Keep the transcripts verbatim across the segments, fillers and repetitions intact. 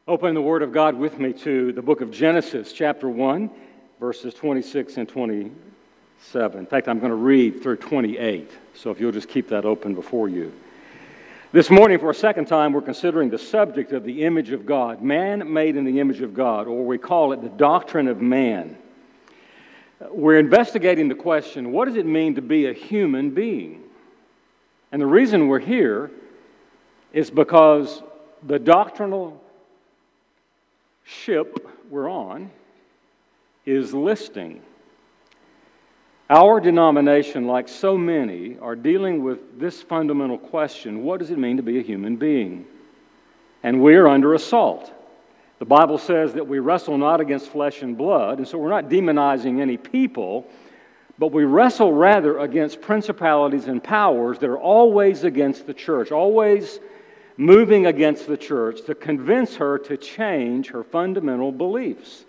Open the Word of God with me to the book of Genesis, chapter one, verses twenty-six and twenty-seven. In fact, I'm going to read through twenty-eight, so if you'll just keep that open before you. This morning, for a second time, we're considering the subject of the image of God, man made in the image of God, or we call it the doctrine of man. We're investigating the question, what does it mean to be a human being? And the reason we're here is because the doctrinal ship we're on is listing. Our denomination, like so many, are dealing with this fundamental question, what does it mean to be a human being? And we're under assault. The Bible says that we wrestle not against flesh and blood, and so we're not demonizing any people, but we wrestle rather against principalities and powers that are always against the church, always moving against the church to convince her to change her fundamental beliefs.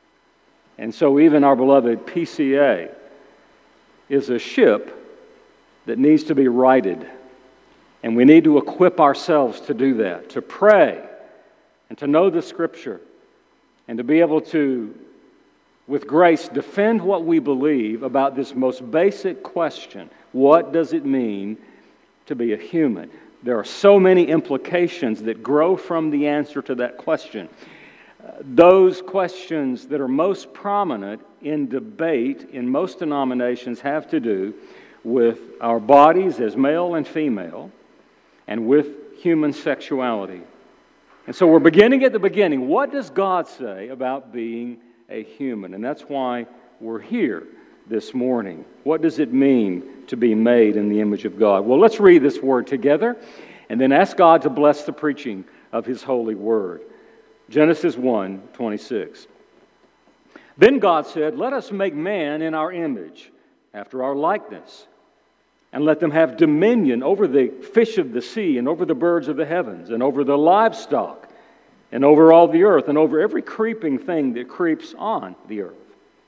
And so even our beloved P C A is a ship that needs to be righted. And we need to equip ourselves to do that, to pray and to know the Scripture and to be able to, with grace, defend what we believe about this most basic question. What does it mean to be a human? There are so many implications that grow from the answer to that question. Uh, those questions that are most prominent in debate in most denominations have to do with our bodies as male and female and with human sexuality. And so we're beginning at the beginning. What does God say about being a human? And that's why we're here this morning. What does it mean to be made in the image of God? Well, let's read this word together and then ask God to bless the preaching of His holy word. Genesis one twenty-six. Then God said, "Let us make man in our image, after our likeness, and let them have dominion over the fish of the sea, and over the birds of the heavens, and over the livestock, and over all the earth, and over every creeping thing that creeps on the earth."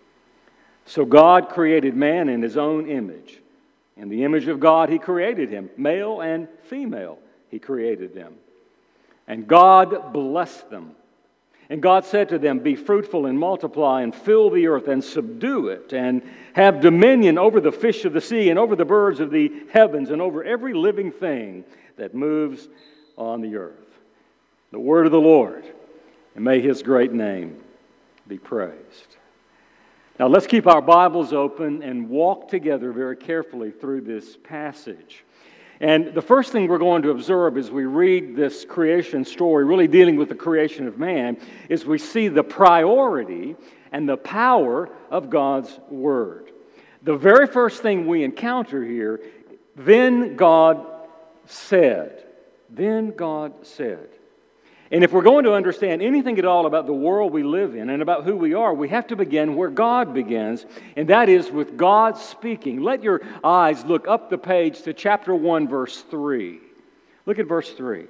So God created man in His own image. In the image of God He created him. Male and female He created them. And God blessed them. And God said to them, "Be fruitful and multiply and fill the earth and subdue it and have dominion over the fish of the sea and over the birds of the heavens and over every living thing that moves on the earth." The word of the Lord, and may His great name be praised. Now let's keep our Bibles open and walk together very carefully through this passage. And the first thing we're going to observe as we read this creation story, really dealing with the creation of man, is we see the priority and the power of God's Word. The very first thing we encounter here, then God said. Then God said. And if we're going to understand anything at all about the world we live in and about who we are, we have to begin where God begins, and that is with God speaking. Let your eyes look up the page to chapter one, verse three. Look at verse three.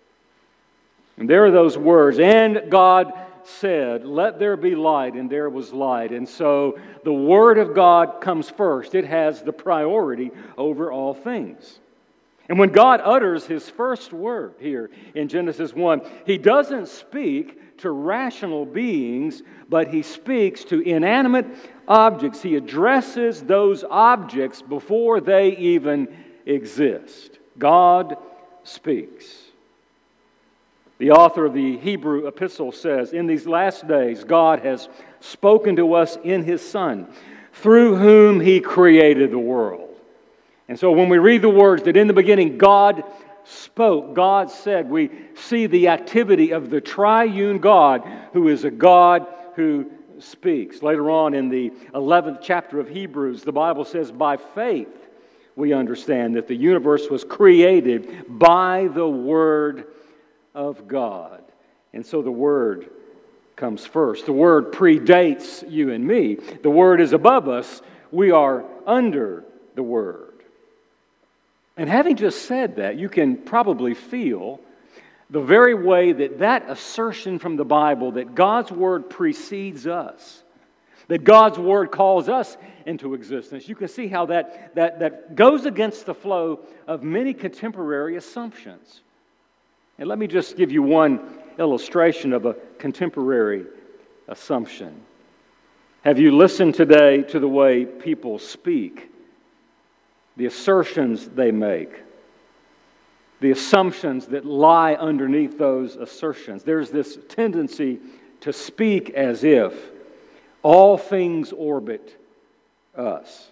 And there are those words, "And God said, let there be light, and there was light." And so the Word of God comes first. It has the priority over all things. And when God utters His first word here in Genesis one, He doesn't speak to rational beings, but He speaks to inanimate objects. He addresses those objects before they even exist. God speaks. The author of the Hebrew epistle says, "In these last days, God has spoken to us in His Son, through whom He created the world." And so when we read the words that in the beginning God spoke, God said, we see the activity of the triune God, who is a God who speaks. Later on in the eleventh chapter of Hebrews, the Bible says, by faith we understand that the universe was created by the Word of God. And so the Word comes first. The Word predates you and me. The Word is above us. We are under the Word. And having just said that, you can probably feel the very way that that assertion from the Bible that God's Word precedes us, that God's Word calls us into existence, you can see how that, that, that goes against the flow of many contemporary assumptions. And let me just give you one illustration of a contemporary assumption. Have you listened today to the way people speak, the assertions they make, the assumptions that lie underneath those assertions? There's this tendency to speak as if all things orbit us.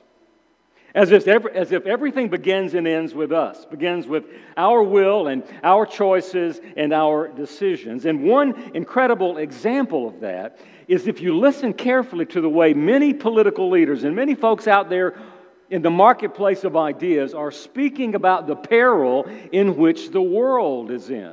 As if, every, as if everything begins and ends with us, begins with our will and our choices and our decisions. And one incredible example of that is if you listen carefully to the way many political leaders and many folks out there in the marketplace of ideas are speaking about the peril in which the world is in.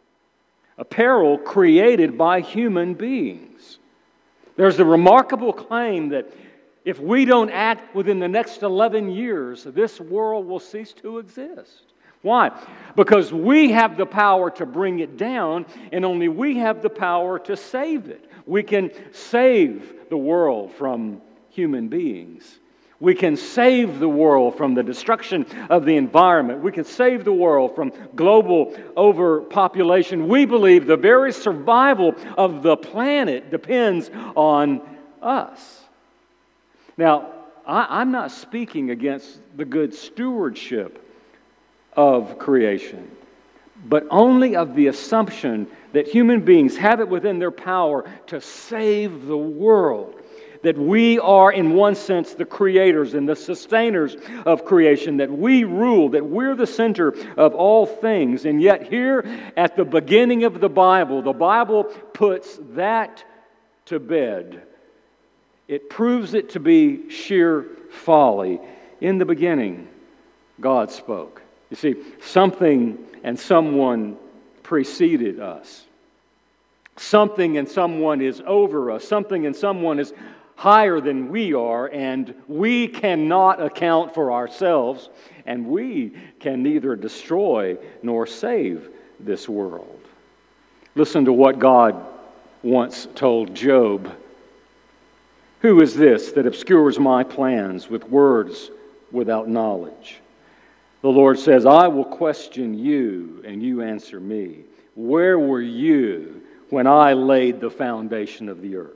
A peril created by human beings. There's a remarkable claim that if we don't act within the next eleven years, this world will cease to exist. Why? Because we have the power to bring it down, and only we have the power to save it. We can save the world from human beings. We can save the world from the destruction of the environment. We can save the world from global overpopulation. We believe the very survival of the planet depends on us. Now, I, I'm not speaking against the good stewardship of creation, but only of the assumption that human beings have it within their power to save the world. That we are, in one sense, the creators and the sustainers of creation, that we rule, that we're the center of all things. And yet here at the beginning of the Bible, the Bible puts that to bed. It proves it to be sheer folly. In the beginning, God spoke. You see, something and someone preceded us. Something and someone is over us. Something and someone is higher than we are, and we cannot account for ourselves, and we can neither destroy nor save this world. Listen to what God once told Job. Who is this that obscures my plans with words without knowledge? The Lord says, I will question you, and you answer me. Where were you when I laid the foundation of the earth?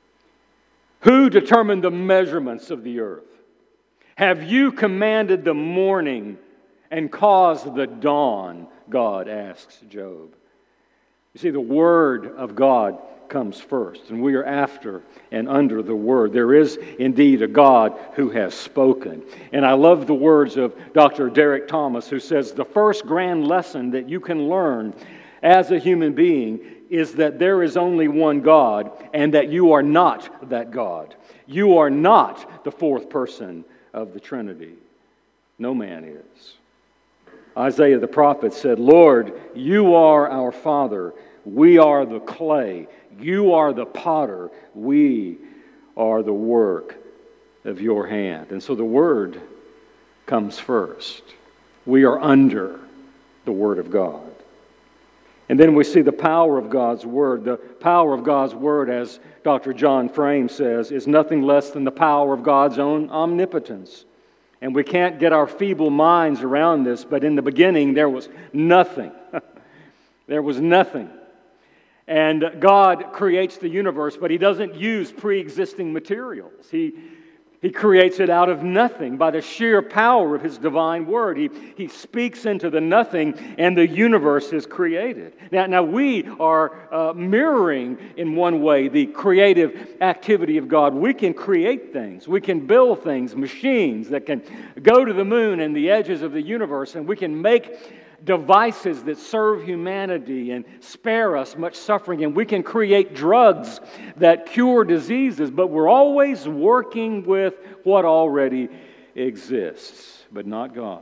Who determined the measurements of the earth? Have you commanded the morning and caused the dawn? God asks Job. You see, the Word of God comes first, and we are after and under the Word. There is indeed a God who has spoken. And I love the words of Doctor Derek Thomas, who says, the first grand lesson that you can learn as a human being is that there is only one God, and that you are not that God. You are not the fourth person of the Trinity. No man is. Isaiah the prophet said, Lord, you are our Father. We are the clay. You are the potter. We are the work of your hand. And so the Word comes first. We are under the Word of God. And then we see the power of God's Word. The power of God's Word, as Doctor John Frame says, is nothing less than the power of God's own omnipotence. And we can't get our feeble minds around this, but in the beginning there was nothing. There was nothing. And God creates the universe, but He doesn't use pre-existing materials. He He creates it out of nothing by the sheer power of His divine Word. He, he speaks into the nothing, and the universe is created. Now, now we are uh, mirroring, in one way, the creative activity of God. We can create things. We can build things, machines that can go to the moon and the edges of the universe, and we can make devices that serve humanity and spare us much suffering, and we can create drugs that cure diseases, but we're always working with what already exists, but not God.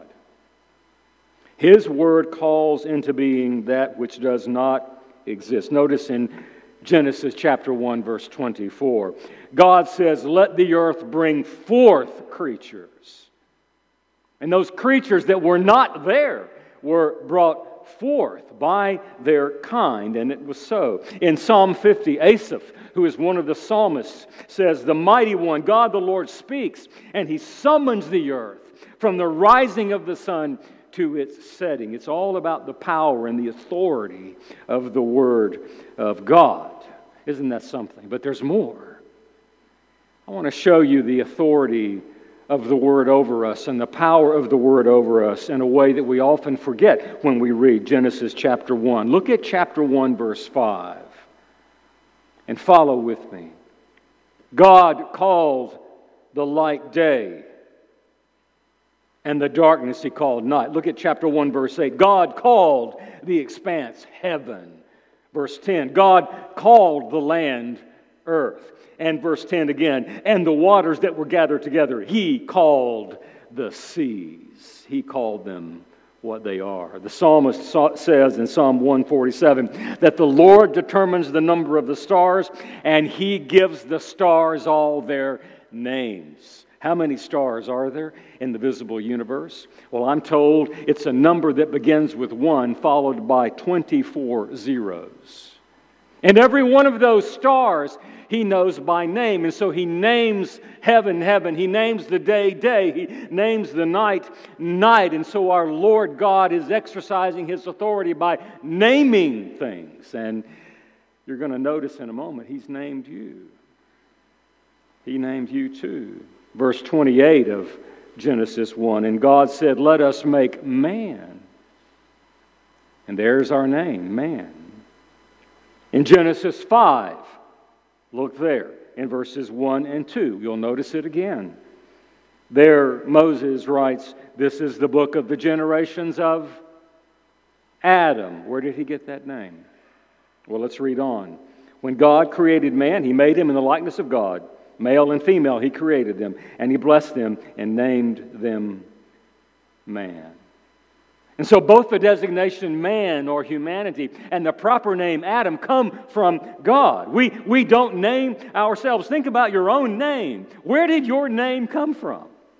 His Word calls into being that which does not exist. Notice in Genesis chapter one, verse twenty-four, God says, let the earth bring forth creatures. And those creatures that were not there were brought forth by their kind, and it was so. In Psalm fifty, Asaph, who is one of the psalmists, says, the mighty one, God the Lord, speaks, and He summons the earth from the rising of the sun to its setting. It's all about the power and the authority of the Word of God. Isn't that something? But there's more. I want to show you the authority of the Word over us and the power of the Word over us in a way that we often forget when we read Genesis chapter one. Look at chapter one, verse five, and follow with me. God called the light day, and the darkness He called night. Look at chapter one, verse eight. God called the expanse heaven. Verse ten, God called the land earth. And verse ten again, and the waters that were gathered together, He called the seas. He called them what they are. The psalmist says in Psalm one forty-seven that the Lord determines the number of the stars, and He gives the stars all their names. How many stars are there in the visible universe? Well, I'm told it's a number that begins with one, followed by twenty-four zeros. And every one of those stars He knows by name. And so He names heaven, heaven. He names the day, day. He names the night, night. And so our Lord God is exercising His authority by naming things. And you're going to notice in a moment, He's named you. He named you too. Verse twenty-eight of Genesis one, and God said, let us make man. And there's our name, man. In Genesis five, look there in verses one and two. You'll notice it again. There Moses writes, this is the book of the generations of Adam. Where did he get that name? Well, let's read on. When God created man, He made him in the likeness of God. Male and female, He created them. And He blessed them and named them man. And so both the designation man or humanity and the proper name Adam come from God. We, we don't name ourselves. Think about your own name. Where did your name come from?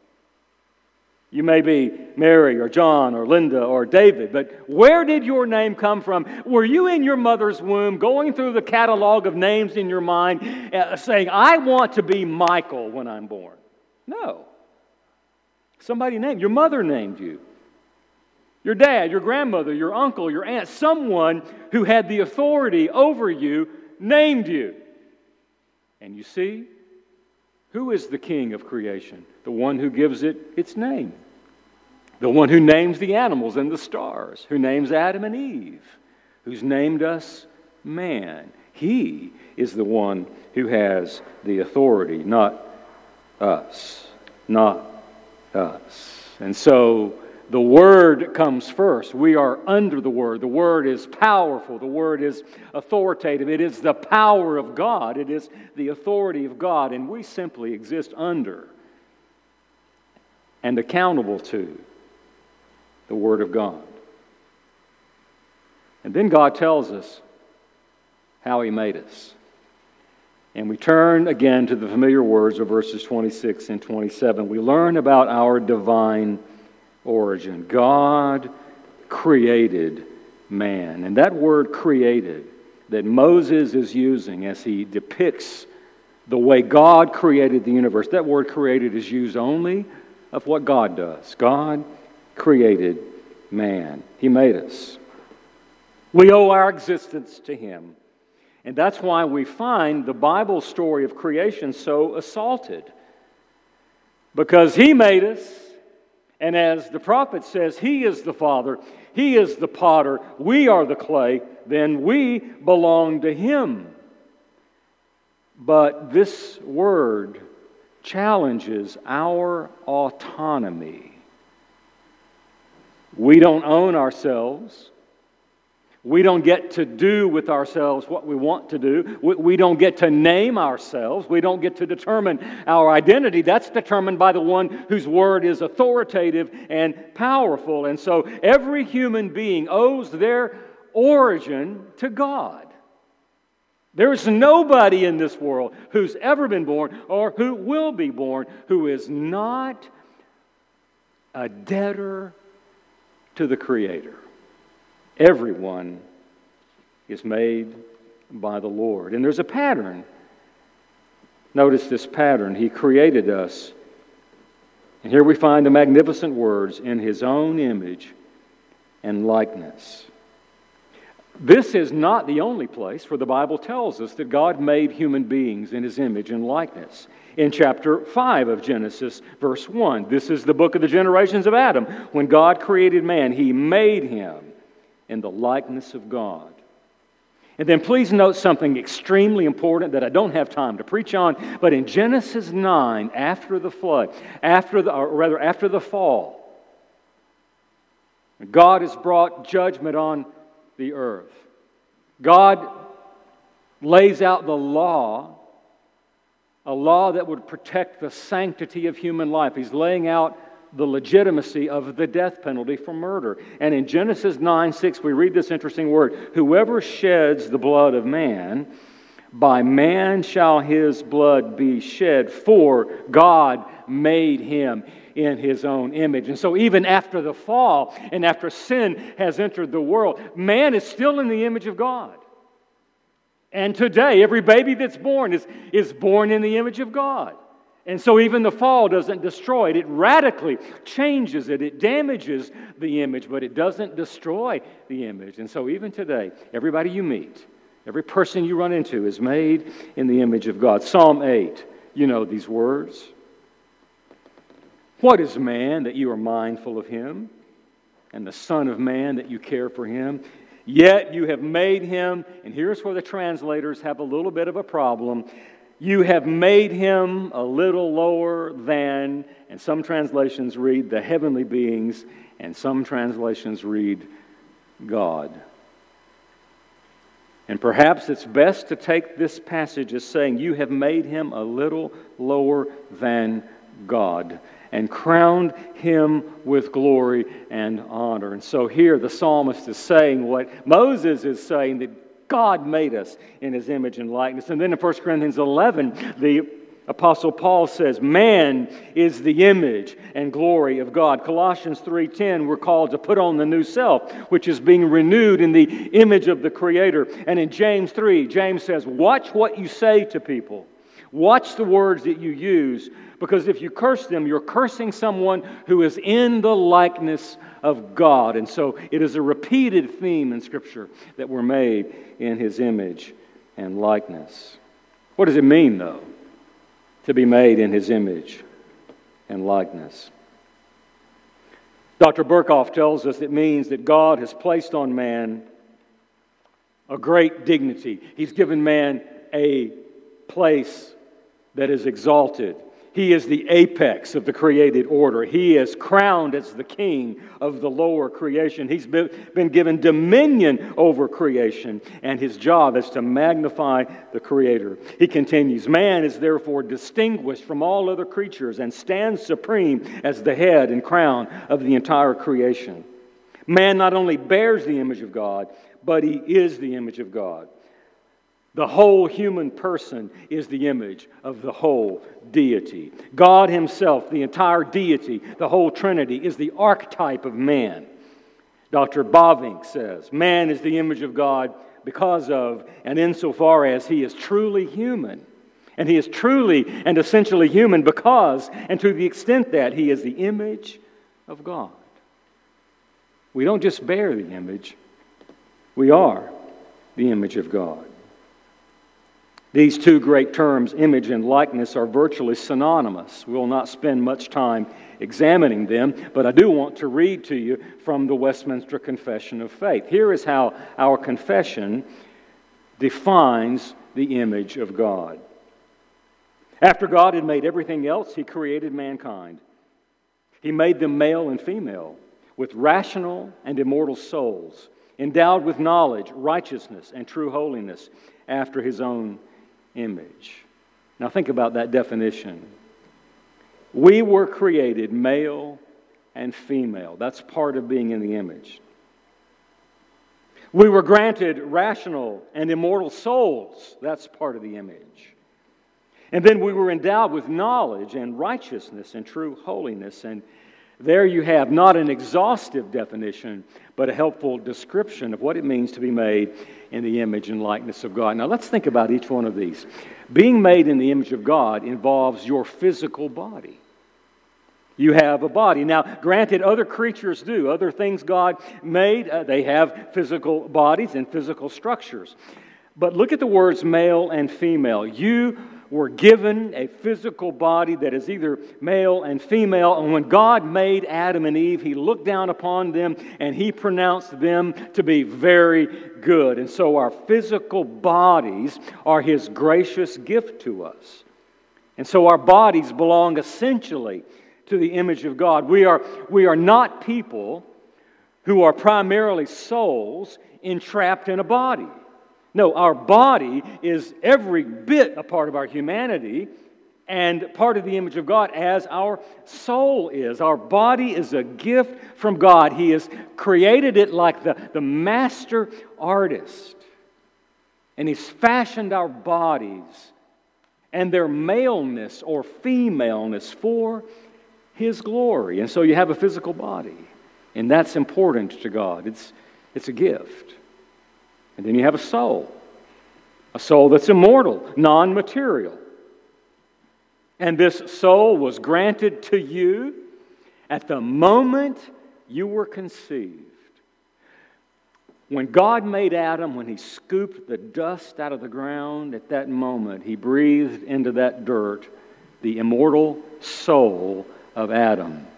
You may be Mary or John or Linda or David, but where did your name come from? Were you in your mother's womb going through the catalog of names in your mind uh, saying, I want to be Michael when I'm born? No. Somebody named, your mother named you. Your dad, your grandmother, your uncle, your aunt, someone who had the authority over you named you. And you see, who is the king of creation? The one who gives it its name. The one who names the animals and the stars. Who names Adam and Eve. Who's named us man. He is the one who has the authority, not us. Not us. And so the Word comes first. We are under the Word. The Word is powerful. The Word is authoritative. It is the power of God. It is the authority of God. And we simply exist under and accountable to the Word of God. And then God tells us how He made us. And we turn again to the familiar words of verses twenty-six and twenty-seven. We learn about our divine origin. God created man. And that word created that Moses is using as he depicts the way God created the universe, that word created is used only of what God does. God created man. He made us. We owe our existence to Him. And that's why we find the Bible story of creation so assaulted. Because He made us. And as the prophet says, He is the Father, He is the potter, we are the clay, then we belong to Him. But this word challenges our autonomy. We don't own ourselves. We don't get to do with ourselves what we want to do. We don't get to name ourselves. We don't get to determine our identity. That's determined by the one whose word is authoritative and powerful. And so every human being owes their origin to God. There is nobody in this world who's ever been born or who will be born who is not a debtor to the Creator. Everyone is made by the Lord. And there's a pattern. Notice this pattern. He created us. And here we find the magnificent words, in His own image. and likeness. This is not the only place where the Bible tells us that God made human beings in His image and likeness. In chapter five of Genesis, verse one, this is the book of the generations of Adam. When God created man, He made him in the likeness of God. And then please note something extremely important that I don't have time to preach on, but in Genesis nine, after the flood, after the, or rather after the fall, God has brought judgment on the earth. God lays out the law, a law that would protect the sanctity of human life. He's laying out the legitimacy of the death penalty for murder. And in Genesis nine six, we read this interesting word, whoever sheds the blood of man, by man shall his blood be shed, for God made him in His own image. And so even after the fall and after sin has entered the world, man is still in the image of God. And today, every baby that's born is, is born in the image of God. And so even the fall doesn't destroy it. It radically changes it. It damages the image, but it doesn't destroy the image. And so even today, everybody you meet, every person you run into is made in the image of God. Psalm eight, you know these words. What is man that you are mindful of him, and the Son of Man that you care for him? Yet you have made him, and here's where the translators have a little bit of a problem, you have made him a little lower than, and some translations read the heavenly beings, and some translations read God. And perhaps it's best to take this passage as saying, you have made him a little lower than God, and crowned him with glory and honor. And so here the psalmist is saying what Moses is saying, that God made us in His image and likeness. And then in First Corinthians eleven, the Apostle Paul says, man is the image and glory of God. Colossians three ten, we're called to put on the new self, which is being renewed in the image of the Creator. And in James three, James says, watch what you say to people. Watch the words that you use, because if you curse them, you're cursing someone who is in the likeness of God. And so it is a repeated theme in Scripture that we're made in His image and likeness. What does it mean, though, to be made in His image and likeness? Doctor Berkhoff tells us it means that God has placed on man a great dignity. He's given man a place that is exalted. He is the apex of the created order. He is crowned as the king of the lower creation. He's been given dominion over creation, and his job is to magnify the Creator. He continues, man is therefore distinguished from all other creatures and stands supreme as the head and crown of the entire creation. Man not only bears the image of God, but he is the image of God. The whole human person is the image of the whole deity. God Himself, the entire deity, the whole Trinity, is the archetype of man. Doctor Bavinck says, man is the image of God because of and insofar as he is truly human. And he is truly and essentially human because and to the extent that he is the image of God. We don't just bear the image, we are the image of God. These two great terms, image and likeness, are virtually synonymous. We will not spend much time examining them, but I do want to read to you from the Westminster Confession of Faith. Here is how our confession defines the image of God. After God had made everything else, He created mankind. He made them male and female, with rational and immortal souls, endowed with knowledge, righteousness, and true holiness, after His own image. Now think about that definition. We were created male and female. That's part of being in the image. We were granted rational and immortal souls. That's part of the image. And then we were endowed with knowledge and righteousness and true holiness. And there you have not an exhaustive definition, but a helpful description of what it means to be made in the image and likeness of God. Now let's think about each one of these. Being made in the image of God involves your physical body. You have a body. Now, granted, other creatures do. Other things God made, uh, they have physical bodies and physical structures. But look at the words male and female. You were given a physical body that is either male and female. And when God made Adam and Eve, He looked down upon them and He pronounced them to be very good. And so our physical bodies are His gracious gift to us. And so our bodies belong essentially to the image of God. We are, we are not people who are primarily souls entrapped in a body. No, our body is every bit a part of our humanity and part of the image of God as our soul is. Our body is a gift from God. He has created it like the, the master artist. And He's fashioned our bodies and their maleness or femaleness for His glory. And so you have a physical body, and that's important to God. It's, it's a gift. And then you have a soul, a soul that's immortal, non-material. And this soul was granted to you at the moment you were conceived. When God made Adam, when He scooped the dust out of the ground, at that moment He breathed into that dirt the immortal soul of Adam.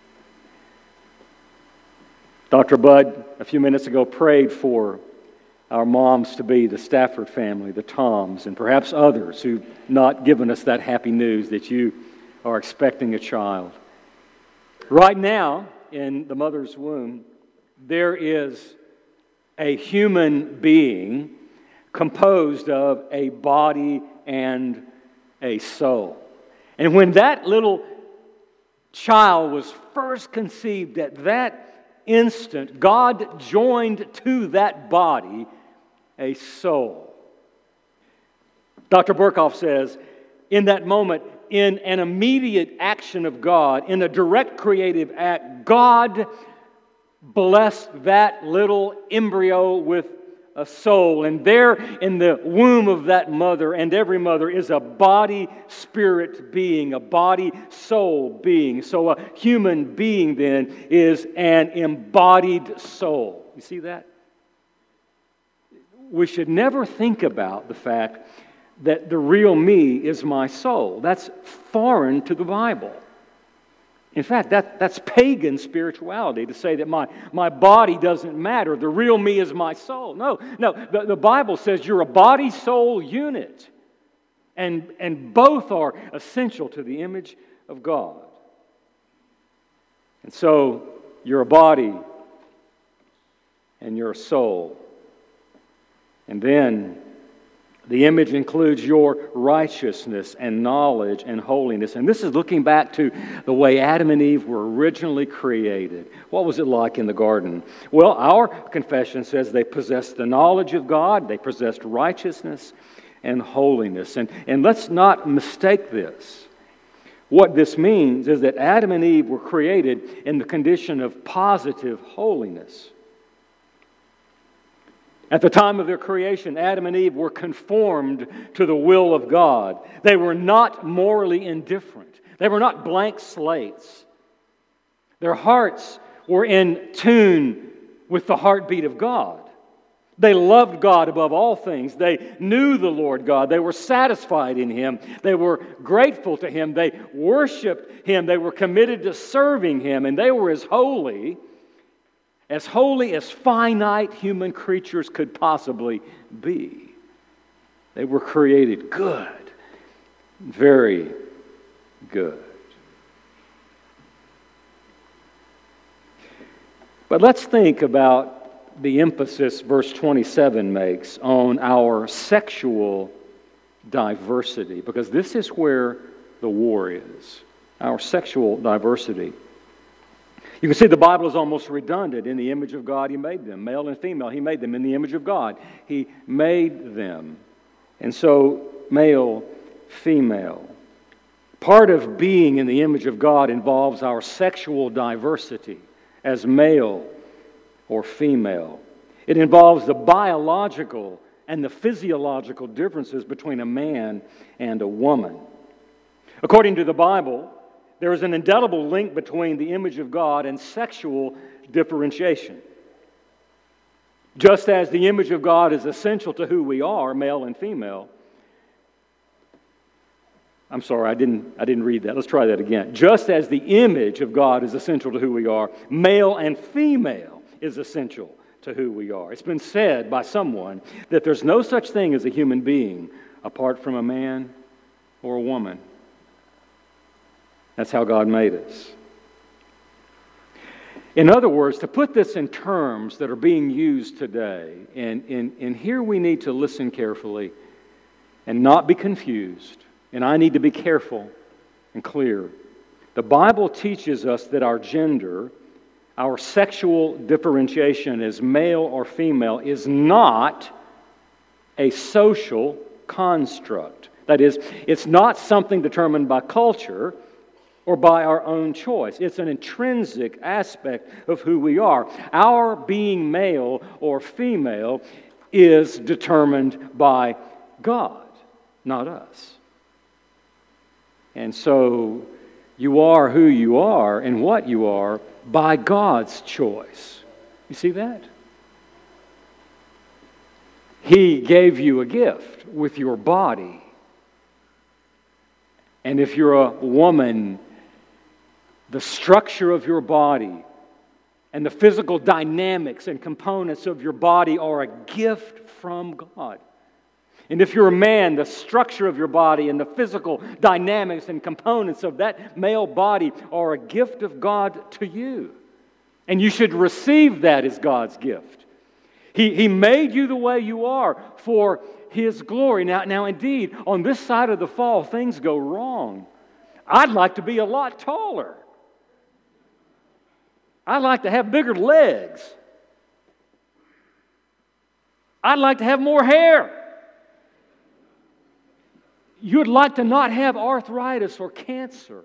Doctor Budd, a few minutes ago, prayed for our moms to be the Stafford family, the Toms, and perhaps others who've not given us that happy news that you are expecting a child. Right now, in the mother's womb, there is a human being composed of a body and a soul. And when that little child was first conceived, at that instant, God joined to that body a soul. Doctor Burkhoff says, in that moment, in an immediate action of God, in a direct creative act, God blessed that little embryo with a soul. And there in the womb of that mother and every mother is a body-spirit being, a body-soul being. So a human being then is an embodied soul. You see that? We should never think about the fact that the real me is my soul. That's foreign to the Bible. In fact, that, that's pagan spirituality to say that my, my body doesn't matter. The real me is my soul. No, no. The, the Bible says you're a body-soul unit. And, and both are essential to the image of God. And so you're a body and you're a soul. And then the image includes your righteousness and knowledge and holiness. And this is looking back to the way Adam and Eve were originally created. What was it like in the garden? Well, our confession says they possessed the knowledge of God, they possessed righteousness and holiness. And, and let's not mistake this. What this means is that Adam and Eve were created in the condition of positive holiness. At the time of their creation, Adam and Eve were conformed to the will of God. They were not morally indifferent. They were not blank slates. Their hearts were in tune with the heartbeat of God. They loved God above all things. They knew the Lord God. They were satisfied in Him. They were grateful to Him. They worshiped Him. They were committed to serving Him. And they were as holy As holy as finite human creatures could possibly be. They were created good, very good. But let's think about the emphasis verse twenty-seven makes on our sexual diversity, because this is where the war is, our sexual diversity. You can see the Bible is almost redundant. In the image of God, He made them. Male and female, He made them in the image of God. He made them. And so, male, female. Part of being in the image of God involves our sexual diversity as male or female. It involves the biological and the physiological differences between a man and a woman. According to the Bible, There is an indelible link between the image of God and sexual differentiation. Just as the image of God is essential to who we are, male and female. I'm sorry, I didn't, I didn't read that. Let's try that again. Just as the image of God is essential to who we are, male and female is essential to who we are. It's been said by someone that there's no such thing as a human being apart from a man or a woman. That's how God made us. In other words, to put this in terms that are being used today, and, and, and here we need to listen carefully and not be confused, and I need to be careful and clear. The Bible teaches us that our gender, our sexual differentiation as male or female, is not a social construct. That is, it's not something determined by culture or by our own choice. It's an intrinsic aspect of who we are. Our being male or female is determined by God, not us. And so you are who you are and what you are by God's choice. You see that? He gave you a gift with your body. And if you're a woman, the structure of your body and the physical dynamics and components of your body are a gift from God. And if you're a man, the structure of your body and the physical dynamics and components of that male body are a gift of God to you. And you should receive that as God's gift. He, he made you the way you are for His glory. Now, now, indeed, on this side of the fall, things go wrong. I'd like to be a lot taller. I'd like to have bigger legs. I'd like to have more hair. You'd like to not have arthritis or cancer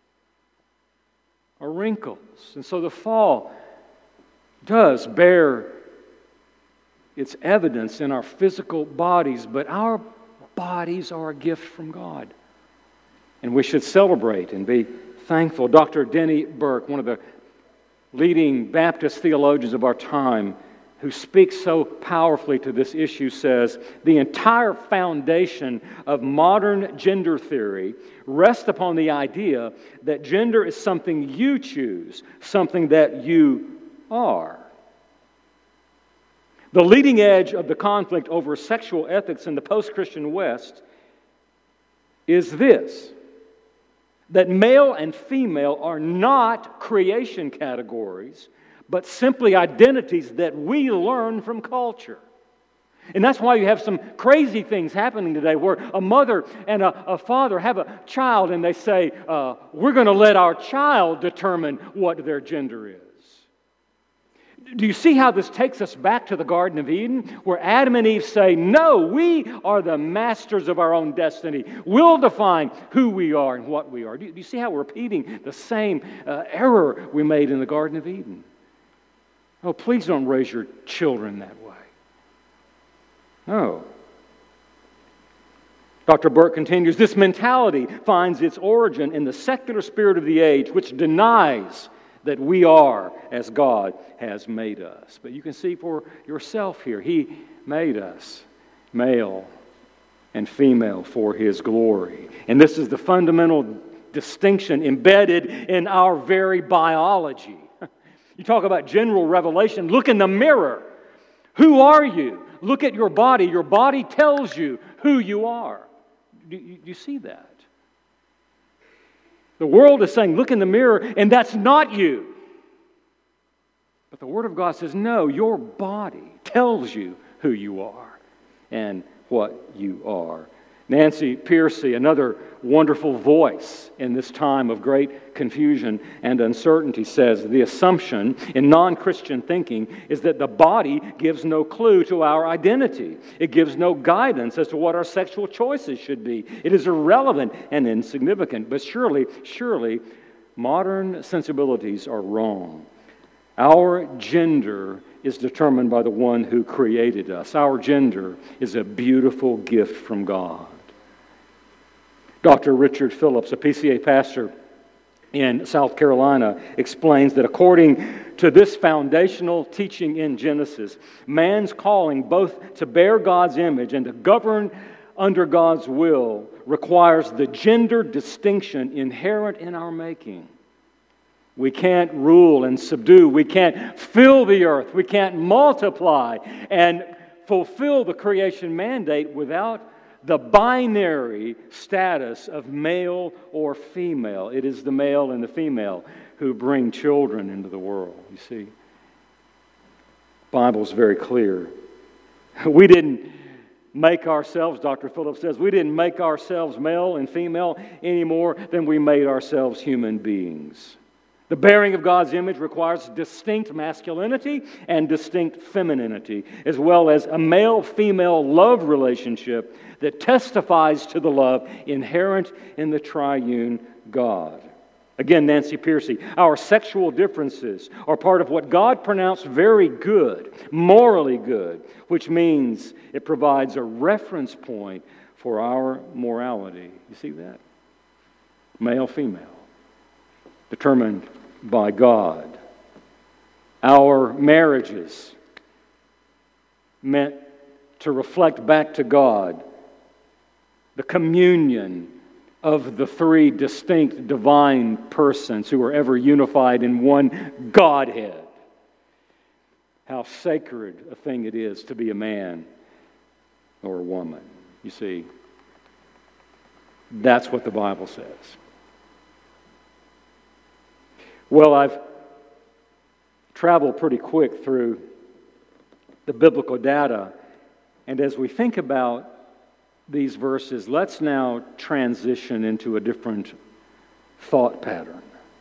or wrinkles. And so the fall does bear its evidence in our physical bodies, but our bodies are a gift from God. And we should celebrate and be thankful. Doctor Denny Burke, one of the leading Baptist theologians of our time, who speaks so powerfully to this issue, says, the entire foundation of modern gender theory rests upon the idea that gender is something you choose, something that you are. The leading edge of the conflict over sexual ethics in the post-Christian West is this: that male and female are not creation categories, but simply identities that we learn from culture. And that's why you have some crazy things happening today where a mother and a, a father have a child and they say, uh, we're going to let our child determine what their gender is. Do you see how this takes us back to the Garden of Eden, where Adam and Eve say, no, we are the masters of our own destiny. We'll define who we are and what we are. Do you, do you see how we're repeating the same uh, error we made in the Garden of Eden? Oh, please don't raise your children that way. No. Doctor Burke continues, this mentality finds its origin in the secular spirit of the age, which denies that we are as God has made us. But you can see for yourself here, He made us male and female for His glory. And this is the fundamental distinction embedded in our very biology. You talk about general revelation. Look in the mirror. Who are you? Look at your body. Your body tells you who you are. Do you, do you see that? The world is saying, look in the mirror, and that's not you. But the Word of God says, no, your body tells you who you are and what you are. Nancy Pearcey, another wonderful voice in this time of great confusion and uncertainty, says the assumption in non-Christian thinking is that the body gives no clue to our identity. It gives no guidance as to what our sexual choices should be. It is irrelevant and insignificant. But surely, surely, modern sensibilities are wrong. Our gender is determined by the one who created us. Our gender is a beautiful gift from God. Doctor Richard Phillips, a P C A pastor, in South Carolina explains that according to this foundational teaching in Genesis, man's calling both to bear God's image and to govern under God's will requires the gender distinction inherent in our making. We can't rule and subdue. We can't fill the earth. We can't multiply and fulfill the creation mandate without the binary status of male or female. It is the male and the female who bring children into the world, you see. The Bible's very clear. We didn't make ourselves, Doctor Phillips says, we didn't make ourselves male and female any more than we made ourselves human beings. The bearing of God's image requires distinct masculinity and distinct femininity, as well as a male-female love relationship that testifies to the love inherent in the triune God. Again, Nancy Pearcey, our sexual differences are part of what God pronounced very good, morally good, which means it provides a reference point for our morality. You see that? Male-female. Determined by God. Our marriages meant to reflect back to God the communion of the three distinct divine persons who are ever unified in one Godhead. How sacred a thing it is to be a man or a woman. You see, that's what the Bible says. Well, I've traveled pretty quick through the biblical data, and as we think about these verses, let's now transition into a different thought pattern.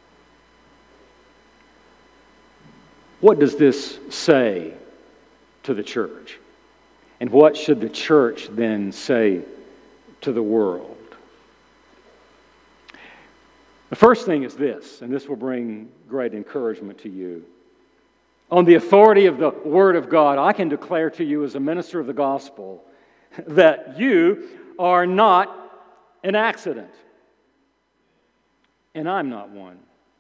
What does this say to the church? And what should the church then say to the world? The first thing is this, and this will bring great encouragement to you. On the authority of the Word of God, I can declare to you as a minister of the gospel that you are not an accident. And I'm not one.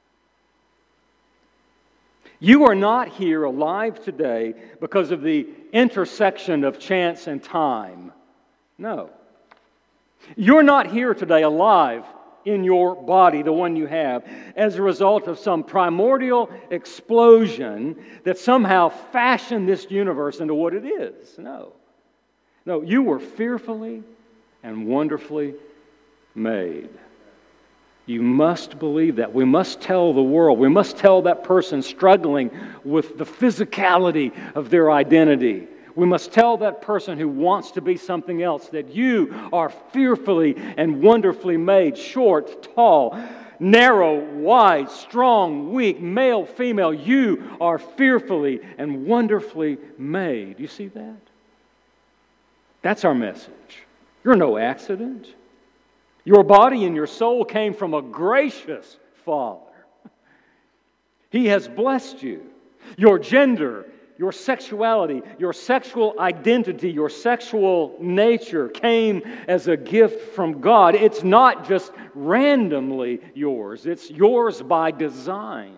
You are not here alive today because of the intersection of chance and time. No. You're not here today alive in your body, the one you have, as a result of some primordial explosion that somehow fashioned this universe into what it is. No. No, you were fearfully and wonderfully made. You must believe that. We must tell the world. We must tell that person struggling with the physicality of their identity. We must tell that person who wants to be something else that you are fearfully and wonderfully made, short, tall, narrow, wide, strong, weak, male, female. You are fearfully and wonderfully made. You see that? That's our message. You're no accident. Your body and your soul came from a gracious Father. He has blessed you. Your gender, your sexuality, your sexual identity, your sexual nature came as a gift from God. It's not just randomly yours. It's yours by design.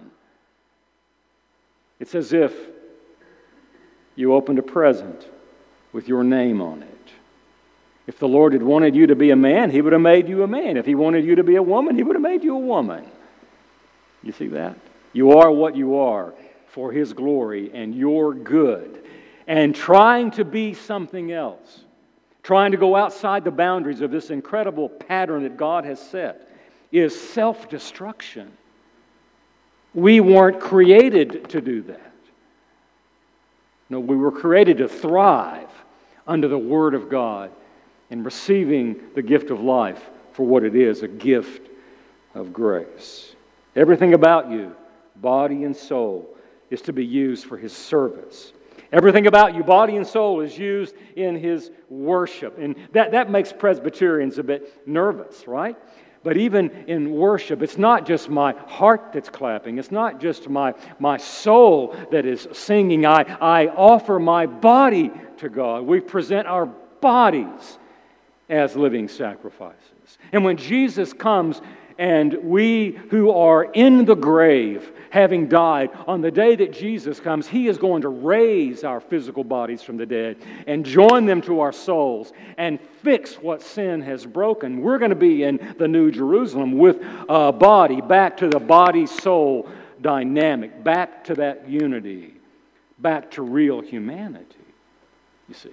It's as if you opened a present with your name on it. If the Lord had wanted you to be a man, He would have made you a man. If He wanted you to be a woman, He would have made you a woman. You see that? You are what you are for His glory and your good. And trying to be something else, trying to go outside the boundaries of this incredible pattern that God has set, is self-destruction. We weren't created to do that. No, we were created to thrive under the Word of God and receiving the gift of life for what it is, a gift of grace. Everything about you, body and soul, is to be used for His service. Everything about you, body and soul, is used in His worship. And that, that makes Presbyterians a bit nervous, right? But even in worship, it's not just my heart that's clapping. It's not just my, my soul that is singing. I, I offer my body to God. We present our bodies as living sacrifices. And when Jesus comes And we who are in the grave, having died, on the day that Jesus comes, He is going to raise our physical bodies from the dead and join them to our souls and fix what sin has broken. We're going to be in the New Jerusalem with a body, back to the body-soul dynamic, back to that unity, back to real humanity, you see.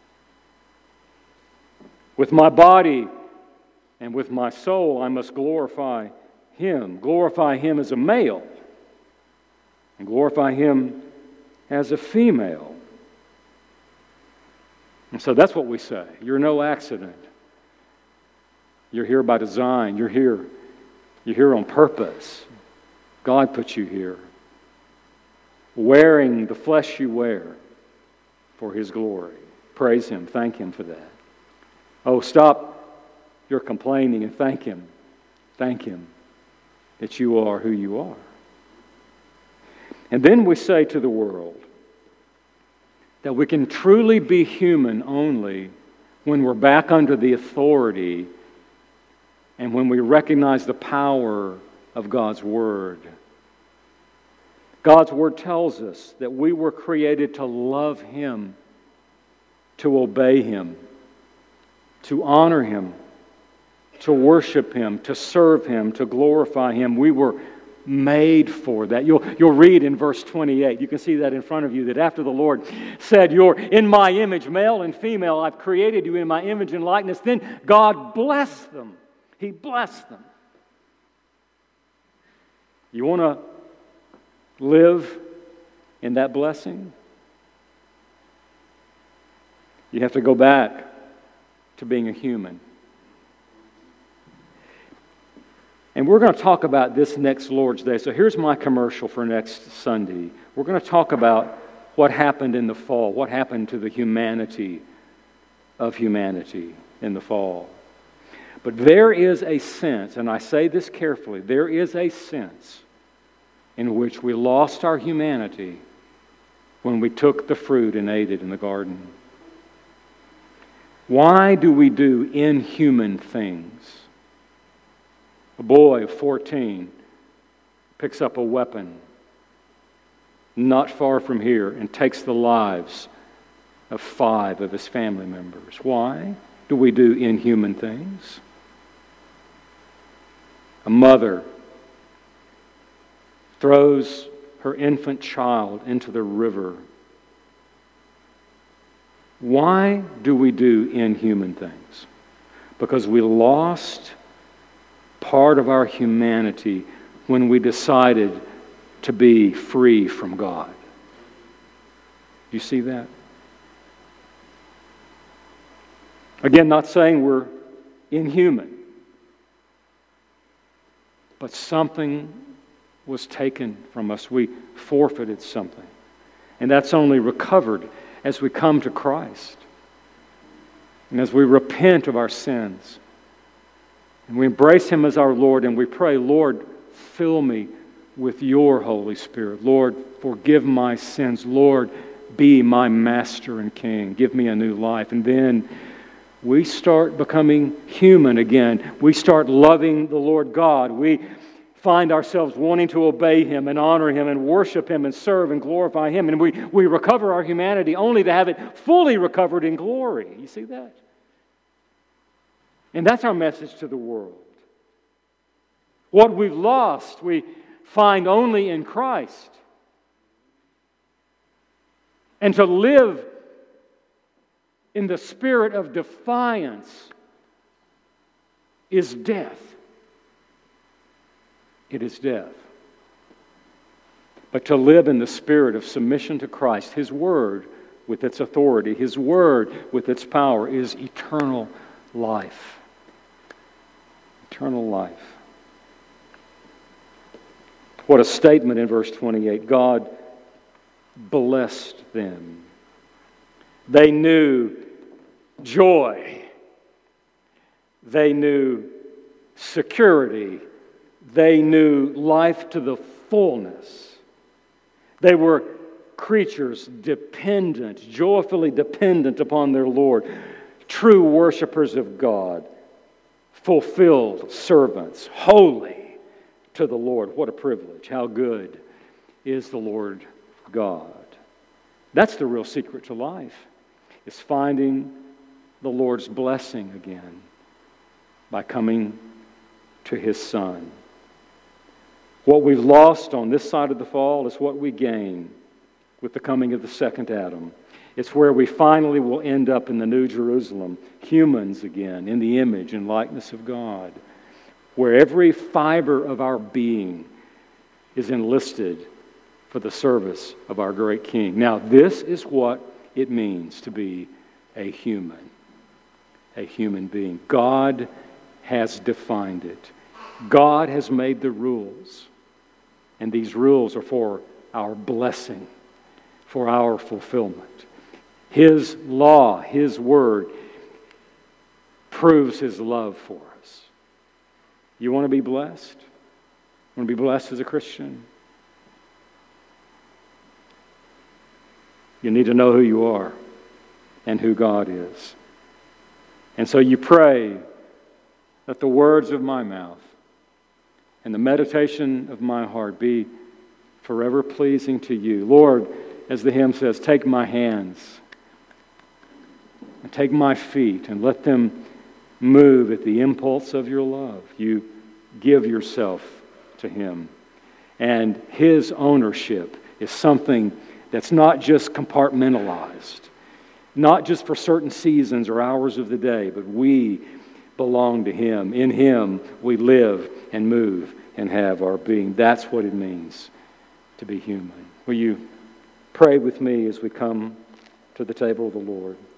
With my body and with my soul, I must glorify Him. Glorify Him as a male and glorify Him as a female. And so that's what we say. You're no accident. You're here by design. You're here. You're here on purpose. God put you here, wearing the flesh you wear for His glory. Praise Him. Thank Him for that. Oh, stop your complaining and thank Him. Thank Him that you are who you are. And then we say to the world that we can truly be human only when we're back under the authority and when we recognize the power of God's Word. God's Word tells us that we were created to love Him, to obey Him, to honor Him, to worship Him, to serve Him, to glorify Him. We were made for that. You'll, you'll read in verse twenty-eight, you can see that in front of you, that after the Lord said, "You're in my image, male and female, I've created you in my image and likeness," then God blessed them. He blessed them. You want to live in that blessing? You have to go back to being a human. And we're going to talk about this next Lord's Day. So here's my commercial for next Sunday. We're going to talk about what happened in the fall, what happened to the humanity of humanity in the fall. But there is a sense, and I say this carefully, there is a sense in which we lost our humanity when we took the fruit and ate it in the garden. Why do we do inhuman things? A boy of fourteen picks up a weapon not far from here and takes the lives of five of his family members. Why do we do inhuman things? A mother throws her infant child into the river. Why do we do inhuman things? Because we lost part of our humanity when we decided to be free from God. Do you see that? Again, not saying we're inhuman, but something was taken from us. We forfeited something. And that's only recovered as we come to Christ and as we repent of our sins. And we embrace Him as our Lord and we pray, "Lord, fill me with your Holy Spirit. Lord, forgive my sins. Lord, be my Master and King. Give me a new life." And then we start becoming human again. We start loving the Lord God. We find ourselves wanting to obey Him and honor Him and worship Him and serve and glorify Him. And we, we recover our humanity only to have it fully recovered in glory. You see that? And that's our message to the world. What we've lost, we find only in Christ. And to live in the spirit of defiance is death. It is death. But to live in the spirit of submission to Christ, His Word with its authority, His Word with its power, is eternal life. Eternal life. What a statement in verse twenty-eight. God blessed them. They knew joy. They knew security. They knew life to the fullness. They were creatures dependent, joyfully dependent upon their Lord, true worshipers of God, fulfilled servants, holy to the Lord. What a privilege. How good is the Lord God. That's the real secret to life, is finding the Lord's blessing again by coming to His Son. What we've lost on this side of the fall is what we gain with the coming of the second Adam. It's where we finally will end up in the New Jerusalem, humans again, in the image and likeness of God, where every fiber of our being is enlisted for the service of our great King. Now, this is what it means to be a human, a human being. God has defined it. God has made the rules, and these rules are for our blessing, for our fulfillment. His law, His word, proves His love for us. You want to be blessed? Want to be blessed as a Christian? You need to know who you are and who God is. And so you pray that the words of my mouth and the meditation of my heart be forever pleasing to you. Lord, as the hymn says, take my hands and take my feet and let them move at the impulse of your love. You give yourself to Him. And His ownership is something that's not just compartmentalized, not just for certain seasons or hours of the day, but we belong to Him. In Him we live and move and have our being. That's what it means to be human. Will you pray with me as we come to the table of the Lord?